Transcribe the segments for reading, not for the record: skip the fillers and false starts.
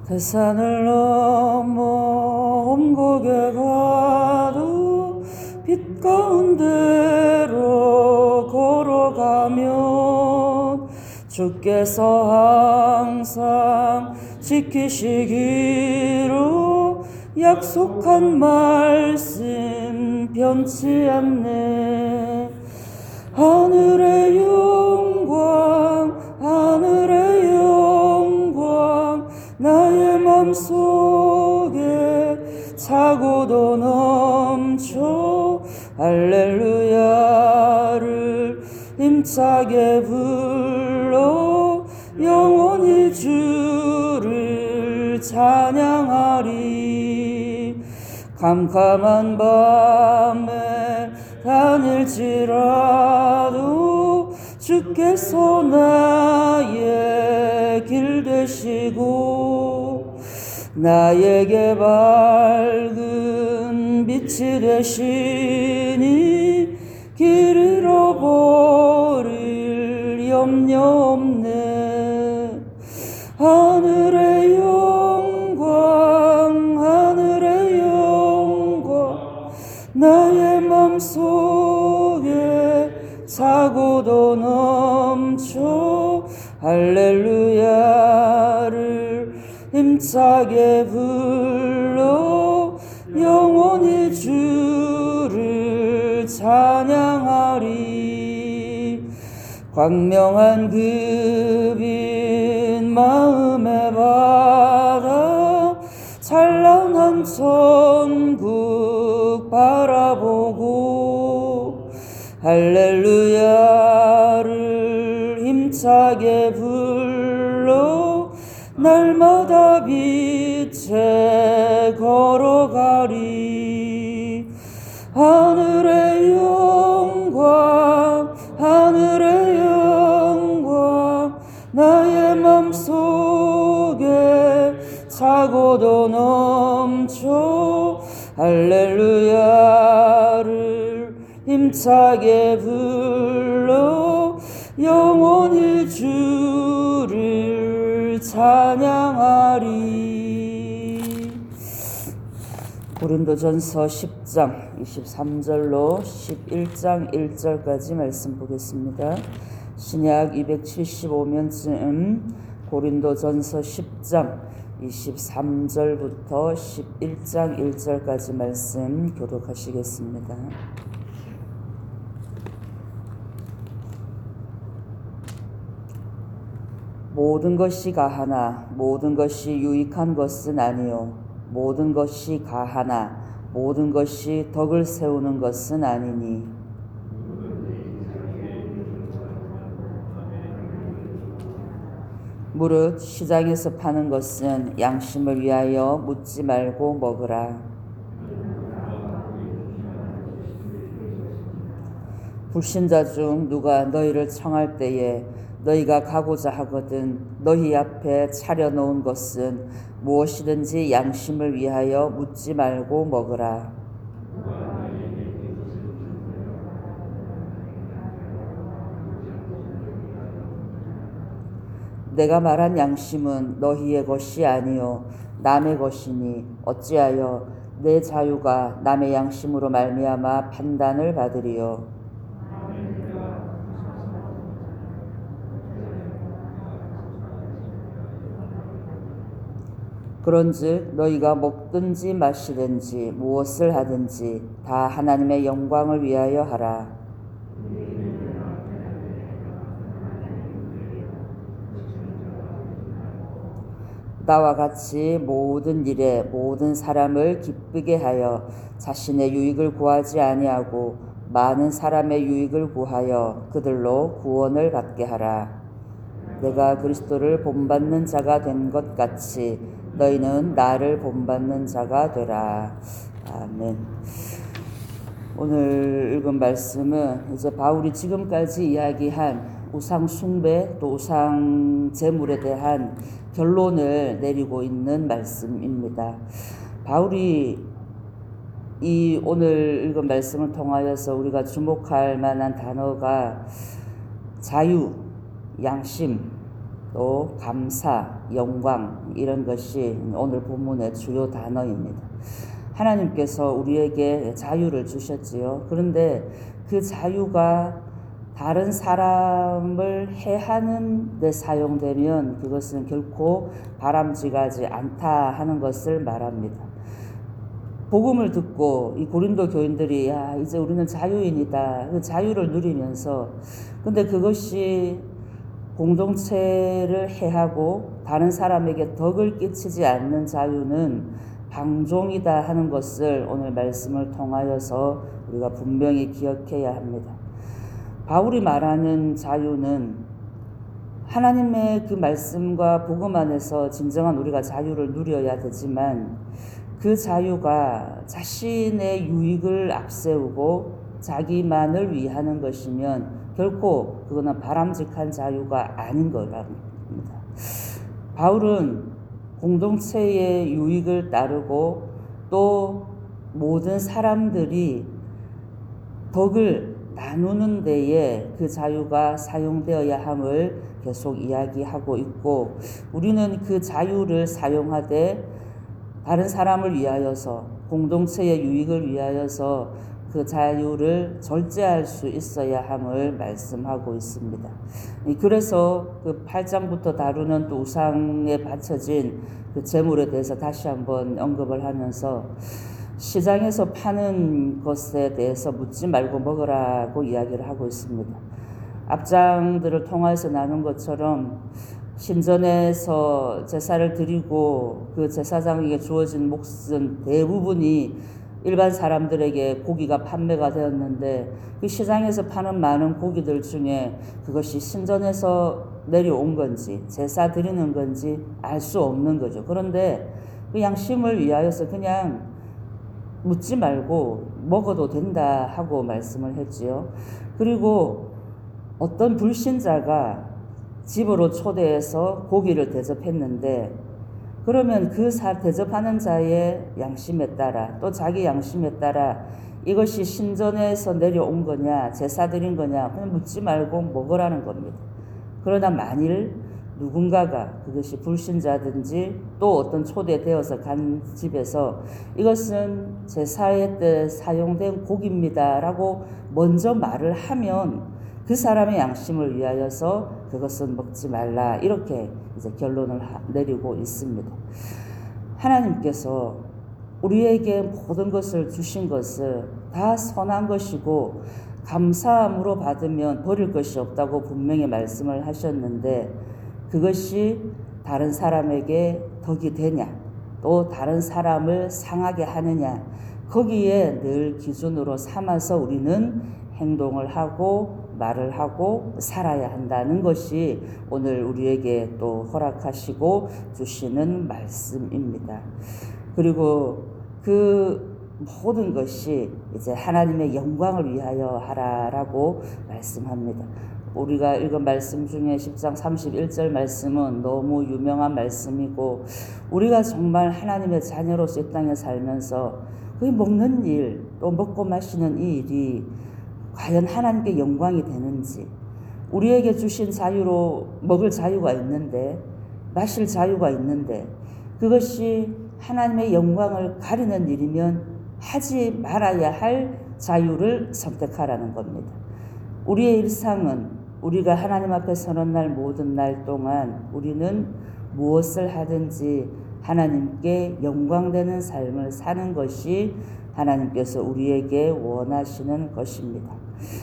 산을 넘어 험곡에 가도 빛 가운데로 걸어가면 주께서 항상 지키시기로 약속한 말씀 변치 않네. 하늘의 영광 하늘의 영광 나의 맘속에 차고도 넘쳐 할렐루야를 힘차게 불러 영원히 주를 찬양하리. 캄캄한 밤에 다닐지라도 주께서 나의 길 되시고 나에게 밝은 빛이 되시니 길 잃어버릴 염려 없네. 하늘의 영광 하늘의 영광 나의 맘속에 차고도 넘쳐 할렐루야를 힘차게 불러 영원히 주를 찬양하리. 광명한 그 빛 마음에 받아 찬란한 천국 바라보고 할렐루야를 힘차게 불러 날마다 빛에 걸어가리. 하늘의 영광 하늘의 영광 나의 맘속에 차고도 넘쳐 할렐루야를 힘차게 불러 영원히 주를 찬양하리. 고린도전서 10장 23절로 11장 1절까지 말씀 보겠습니다. 신약 275면쯤 고린도전서 10장 23절부터 11장 1절까지 말씀 교독하시겠습니다. 모든 것이 가하나 모든 것이 유익한 것은 아니요 모든 것이 가하나 모든 것이 덕을 세우는 것은 아니니 무릇 시장에서 파는 것은 양심을 위하여 묻지 말고 먹으라. 불신자 중 누가 너희를 청할 때에 너희가 가고자 하거든 너희 앞에 차려놓은 것은 무엇이든지 양심을 위하여 묻지 말고 먹으라. 내가 말한 양심은 너희의 것이 아니요 남의 것이니 어찌하여 내 자유가 남의 양심으로 말미암아 판단을 받으리요. 그런즉 너희가 먹든지 마시든지 무엇을 하든지 다 하나님의 영광을 위하여 하라. 나와 같이 모든 일에 모든 사람을 기쁘게 하여 자신의 유익을 구하지 아니하고 많은 사람의 유익을 구하여 그들로 구원을 받게 하라. 내가 그리스도를 본받는 자가 된 것 같이 너희는 나를 본받는 자가 되라. 아멘. 오늘 읽은 말씀은 이제 바울이 지금까지 이야기한 우상 숭배 또 우상 제물에 대한 결론을 내리고 있는 말씀입니다. 바울이 이 오늘 읽은 말씀을 통하여서 우리가 주목할 만한 단어가 자유, 양심, 또 감사, 영광 이런 것이 오늘 본문의 주요 단어입니다. 하나님께서 우리에게 자유를 주셨지요. 그런데 그 자유가 다른 사람을 해하는 데 사용되면 그것은 결코 바람직하지 않다 하는 것을 말합니다. 복음을 듣고 이 고린도 교인들이 야 이제 우리는 자유인이다. 그 자유를 누리면서 근데 그것이 공동체를 해하고 다른 사람에게 덕을 끼치지 않는 자유는 방종이다 하는 것을 오늘 말씀을 통하여서 우리가 분명히 기억해야 합니다. 바울이 말하는 자유는 하나님의 그 말씀과 복음 안에서 진정한 우리가 자유를 누려야 되지만 그 자유가 자신의 유익을 앞세우고 자기만을 위하는 것이면 결코 그거는 바람직한 자유가 아닌 거랍니다. 바울은 공동체의 유익을 따르고 또 모든 사람들이 덕을 나누는 데에 그 자유가 사용되어야 함을 계속 이야기하고 있고 우리는 그 자유를 사용하되 다른 사람을 위하여서 공동체의 유익을 위하여서 그 자유를 절제할 수 있어야 함을 말씀하고 있습니다. 그래서 그 8장부터 다루는 또 우상에 바쳐진 그 재물에 대해서 다시 한번 언급을 하면서 시장에서 파는 것에 대해서 묻지 말고 먹으라고 이야기를 하고 있습니다. 앞장들을 통해서 나눈 것처럼 신전에서 제사를 드리고 그 제사장에게 주어진 몫은 대부분이 일반 사람들에게 고기가 판매가 되었는데 그 시장에서 파는 많은 고기들 중에 그것이 신전에서 내려온 건지 제사 드리는 건지 알 수 없는 거죠. 그런데 그 양심을 위하여서 그냥 묻지 말고 먹어도 된다 하고 말씀을 했지요. 그리고 어떤 불신자가 집으로 초대해서 고기를 대접했는데 그러면 그 대접하는 자의 양심에 따라 또 자기 양심에 따라 이것이 신전에서 내려온 거냐 제사 드린 거냐 그냥 묻지 말고 먹으라는 겁니다. 그러나 만일 누군가가 그것이 불신자든지 또 어떤 초대되어서 간 집에서 이것은 제사의 때 사용된 고기입니다 라고 먼저 말을 하면 그 사람의 양심을 위하여서 그것은 먹지 말라 이렇게 이제 결론을 내리고 있습니다. 하나님께서 우리에게 모든 것을 주신 것을 다 선한 것이고 감사함으로 받으면 버릴 것이 없다고 분명히 말씀을 하셨는데 그것이 다른 사람에게 덕이 되냐 또 다른 사람을 상하게 하느냐 거기에 늘 기준으로 삼아서 우리는 행동을 하고 말을 하고 살아야 한다는 것이 오늘 우리에게 또 허락하시고 주시는 말씀입니다. 그리고 그 모든 것이 이제 하나님의 영광을 위하여 하라라고 말씀합니다. 우리가 읽은 말씀 중에 10장 31절 말씀은 너무 유명한 말씀이고 우리가 정말 하나님의 자녀로서 이 땅에 살면서 그 먹는 일 또 먹고 마시는 이 일이 과연 하나님께 영광이 되는지 우리에게 주신 자유로 먹을 자유가 있는데 마실 자유가 있는데 그것이 하나님의 영광을 가리는 일이면 하지 말아야 할 자유를 선택하라는 겁니다. 우리의 일상은 우리가 하나님 앞에 서는 날 모든 날 동안 우리는 무엇을 하든지 하나님께 영광되는 삶을 사는 것이 하나님께서 우리에게 원하시는 것입니다.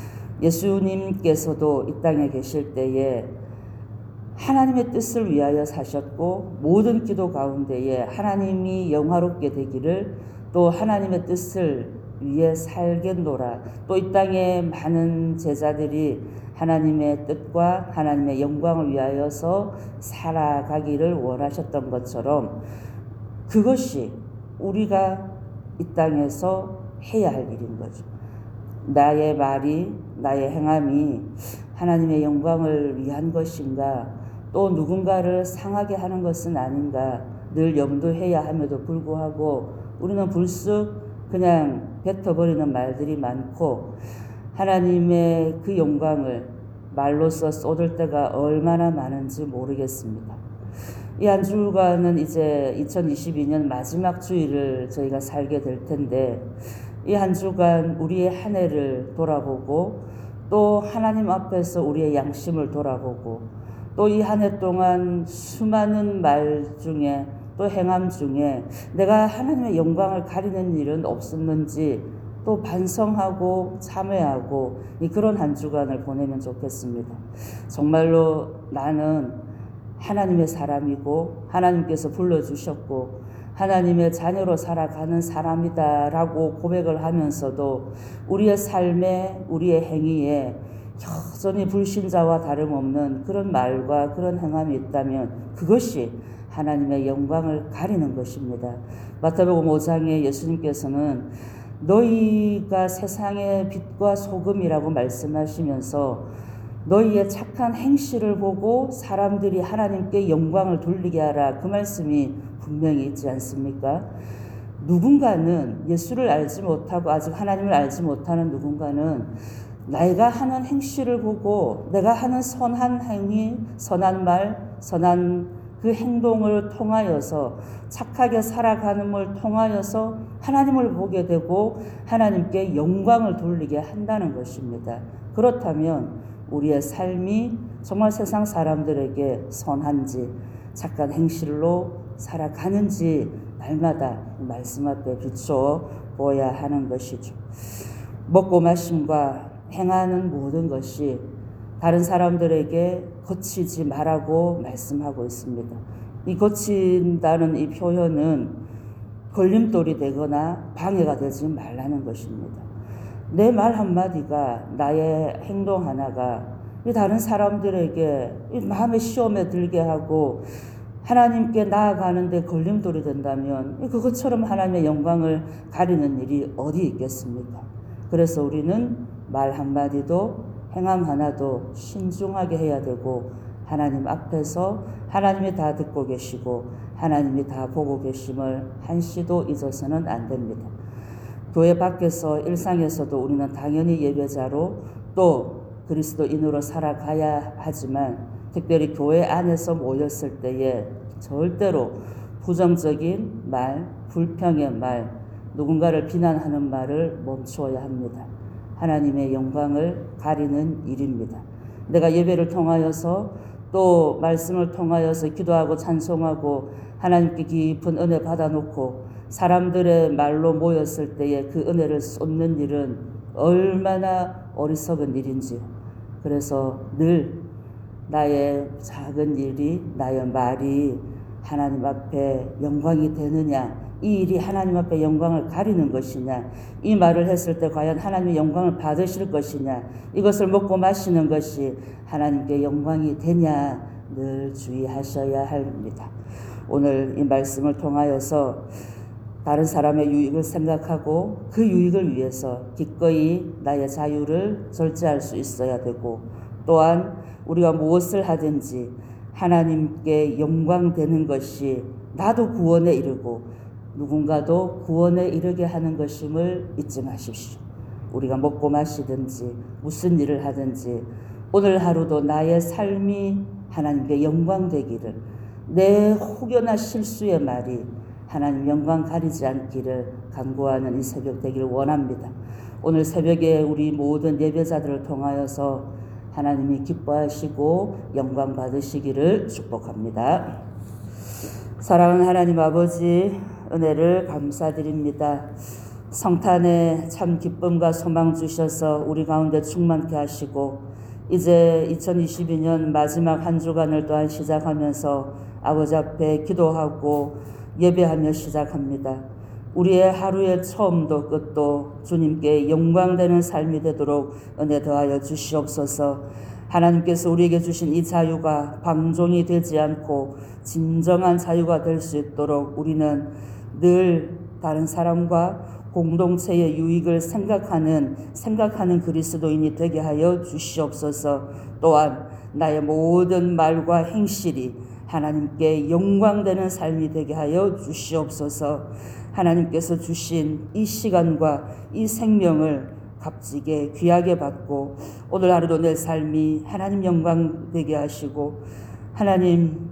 예수님께서도 이 땅에 계실 때에 하나님의 뜻을 위하여 사셨고 모든 기도 가운데에 하나님이 영화롭게 되기를 또 하나님의 뜻을 위해 살겠노라. 또 이 땅에 많은 제자들이 하나님의 뜻과 하나님의 영광을 위하여서 살아가기를 원하셨던 것처럼 그것이 우리가 이 땅에서 해야 할 일인 거죠. 나의 말이 나의 행함이 하나님의 영광을 위한 것인가 또 누군가를 상하게 하는 것은 아닌가 늘 염두해야 함에도 불구하고 우리는 불쑥 그냥 뱉어버리는 말들이 많고 하나님의 그 영광을 말로써 쏟을 때가 얼마나 많은지 모르겠습니다. 이 한 주간은 이제 2022년 마지막 주일을 저희가 살게 될 텐데, 이 한 주간 우리의 한 해를 돌아보고 또 하나님 앞에서 우리의 양심을 돌아보고 또 이 한 해 동안 수많은 말 중에 또 행함 중에 내가 하나님의 영광을 가리는 일은 없었는지 또 반성하고 참회하고 그런 한 주간을 보내면 좋겠습니다. 정말로 나는 하나님의 사람이고 하나님께서 불러주셨고 하나님의 자녀로 살아가는 사람이다라고 고백을 하면서도 우리의 삶에 우리의 행위에 여전히 불신자와 다름없는 그런 말과 그런 행함이 있다면 그것이 하나님의 영광을 가리는 것입니다. 마태복음 5장에 예수님께서는 너희가 세상의 빛과 소금이라고 말씀하시면서 너희의 착한 행실을 보고 사람들이 하나님께 영광을 돌리게 하라, 그 말씀이 분명히 있지 않습니까? 누군가는 예수를 알지 못하고 아직 하나님을 알지 못하는 누군가는 내가 하는 행실을 보고 내가 하는 선한 행위, 선한 말, 선한 그 행동을 통하여서 착하게 살아가는 걸 통하여서 하나님을 보게 되고 하나님께 영광을 돌리게 한다는 것입니다. 그렇다면 우리의 삶이 정말 세상 사람들에게 선한지 착한 행실로 살아가는지 날마다 말씀 앞에 비추어 보아야 하는 것이죠. 먹고 마심과 행하는 모든 것이 다른 사람들에게 거치지 말라고 말씀하고 있습니다. 이 거친다는 이 표현은 걸림돌이 되거나 방해가 되지 말라는 것입니다. 내 말 한마디가, 나의 행동 하나가 이 다른 사람들에게 이 마음의 시험에 들게 하고 하나님께 나아가는데 걸림돌이 된다면 그것처럼 하나님의 영광을 가리는 일이 어디 있겠습니까? 그래서 우리는 말 한마디도 행함 하나도 신중하게 해야 되고 하나님 앞에서 하나님이 다 듣고 계시고 하나님이 다 보고 계심을 한시도 잊어서는 안 됩니다. 교회 밖에서 일상에서도 우리는 당연히 예배자로 또 그리스도인으로 살아가야 하지만 특별히 교회 안에서 모였을 때에 절대로 부정적인 말, 불평의 말, 누군가를 비난하는 말을 멈추어야 합니다. 하나님의 영광을 가리는 일입니다. 내가 예배를 통하여서 또 말씀을 통하여서 기도하고 찬송하고 하나님께 깊은 은혜 받아놓고 사람들의 말로 모였을 때에 그 은혜를 쏟는 일은 얼마나 어리석은 일인지, 그래서 늘 나의 작은 일이, 나의 말이 하나님 앞에 영광이 되느냐, 이 일이 하나님 앞에 영광을 가리는 것이냐, 이 말을 했을 때 과연 하나님의 영광을 받으실 것이냐, 이것을 먹고 마시는 것이 하나님께 영광이 되냐 늘 주의하셔야 합니다. 오늘 이 말씀을 통하여서 다른 사람의 유익을 생각하고 그 유익을 위해서 기꺼이 나의 자유를 절제할 수 있어야 되고, 또한 우리가 무엇을 하든지 하나님께 영광되는 것이 나도 구원에 이르고 누군가도 구원에 이르게 하는 것임을 잊지 마십시오. 우리가 먹고 마시든지 무슨 일을 하든지 오늘 하루도 나의 삶이 하나님께 영광되기를, 내 혹여나 실수의 말이 하나님 영광 가리지 않기를 간구하는 이 새벽 되기를 원합니다. 오늘 새벽에 우리 모든 예배자들을 통하여서 하나님이 기뻐하시고 영광 받으시기를 축복합니다. 사랑하는 하나님 아버지, 은혜를 감사드립니다. 성탄에 참 기쁨과 소망 주셔서 우리 가운데 충만케 하시고 이제 2022년 마지막 한 주간을 또한 시작하면서 아버지 앞에 기도하고 예배하며 시작합니다. 우리의 하루의 처음도 끝도 주님께 영광되는 삶이 되도록 은혜 더하여 주시옵소서. 하나님께서 우리에게 주신 이 자유가 방종이 되지 않고 진정한 자유가 될 수 있도록 우리는 늘 다른 사람과 공동체의 유익을 생각하는 그리스도인이 되게 하여 주시옵소서. 또한 나의 모든 말과 행실이 하나님께 영광되는 삶이 되게 하여 주시옵소서. 하나님께서 주신 이 시간과 이 생명을 값지게 귀하게 받고 오늘 하루도 내 삶이 하나님 영광 되게 하시고 하나님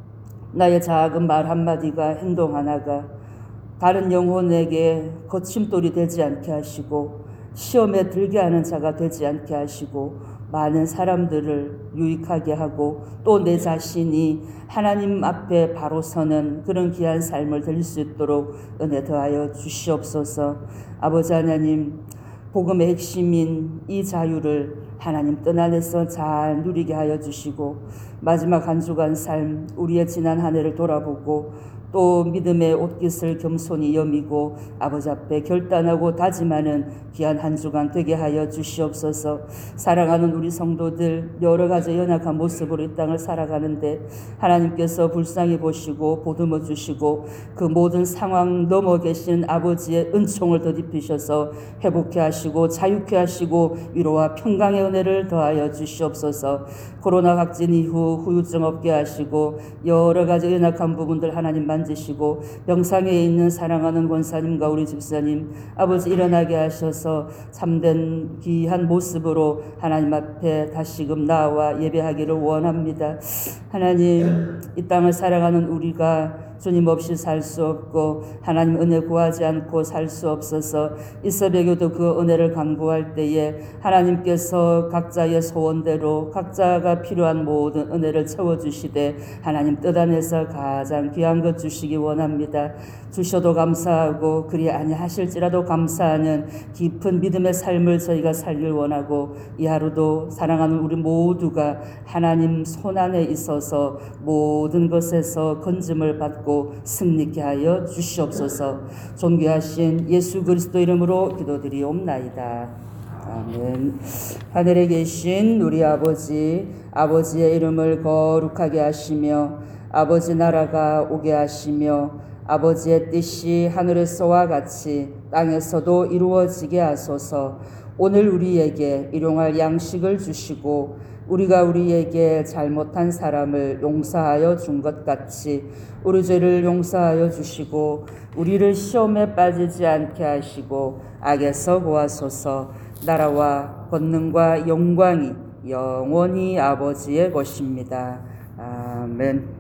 나의 작은 말 한마디가 행동 하나가 다른 영혼에게 거침돌이 되지 않게 하시고 시험에 들게 하는 자가 되지 않게 하시고 많은 사람들을 유익하게 하고 또 내 자신이 하나님 앞에 바로 서는 그런 귀한 삶을 될 수 있도록 은혜 더하여 주시옵소서. 아버지 하나님, 복음의 핵심인 이 자유를 하나님 뜻 안에서 잘 누리게 하여 주시고 마지막 한 주간 삶 우리의 지난 한 해를 돌아보고 또 믿음의 옷깃을 겸손히 여미고 아버지 앞에 결단하고 다짐하는 귀한 한 주간 되게 하여 주시옵소서. 사랑하는 우리 성도들 여러 가지 연약한 모습으로 이 땅을 살아가는데 하나님께서 불쌍히 보시고 보듬어 주시고 그 모든 상황 넘어 계신 아버지의 은총을 더딥히셔서 회복케 하시고 자유케 하시고 위로와 평강의 은혜를 더하여 주시옵소서. 코로나 확진 이후 후유증 없게 하시고 여러 가지 연약한 부분들 하나님 만지시고 병상에 있는 사랑하는 권사님과 우리 집사님 아버지 일어나게 하셔서 참된 귀한 모습으로 하나님 앞에 다시금 나와 예배하기를 원합니다. 하나님, 이 땅을 사랑하는 우리가 주님 없이 살 수 없고 하나님 은혜 구하지 않고 살 수 없어서 이 새벽에도 그 은혜를 간구할 때에 하나님께서 각자의 소원대로 각자가 필요한 모든 은혜를 채워주시되 하나님 뜻 안에서 가장 귀한 것 주시기 원합니다. 주셔도 감사하고 그리 아니하실지라도 감사하는 깊은 믿음의 삶을 저희가 살길 원하고 이 하루도 사랑하는 우리 모두가 하나님 손안에 있어서 모든 것에서 건짐을 받고 승리케 하여 주시옵소서. 존귀하신 예수 그리스도 이름으로 기도드리옵나이다. 아멘. 하늘에 계신 우리 아버지, 아버지의 이름을 거룩하게 하시며 아버지 나라가 오게 하시며 아버지의 뜻이 하늘에서와 같이 땅에서도 이루어지게 하소서. 오늘 우리에게 일용할 양식을 주시고 우리가 우리에게 잘못한 사람을 용서하여 준 것 같이 우리 죄를 용서하여 주시고 우리를 시험에 빠지지 않게 하시고 악에서 구하소서. 나라와 권능과 영광이 영원히 아버지의 것입니다. 아멘.